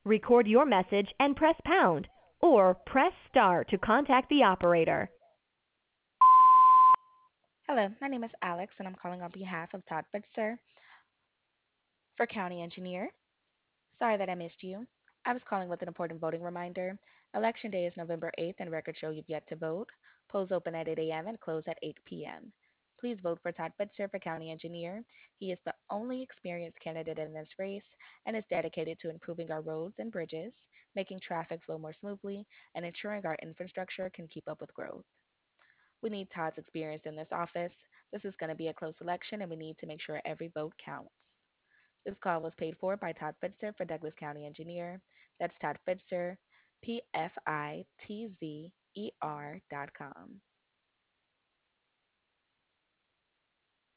Record your message and press pound, or press star to contact the operator. Hello, my name is Alex, and I'm calling on behalf of Todd Bitzer for County Engineer. Sorry that I missed you. I was calling with an important voting reminder. Election day is November 8th, and records show you've yet to vote. Polls open at 8 a.m. and close at 8 p.m. Please vote for Todd Bitzer for County Engineer. He is the only experienced candidate in this race and is dedicated to improving our roads and bridges, making traffic flow more smoothly, and ensuring our infrastructure can keep up with growth. We need Todd's experience in this office. This is going to be a close election, and we need to make sure every vote counts. This call was paid for by Todd Fitzer for Douglas County Engineer. That's Todd Fitzer, PFITZER.com.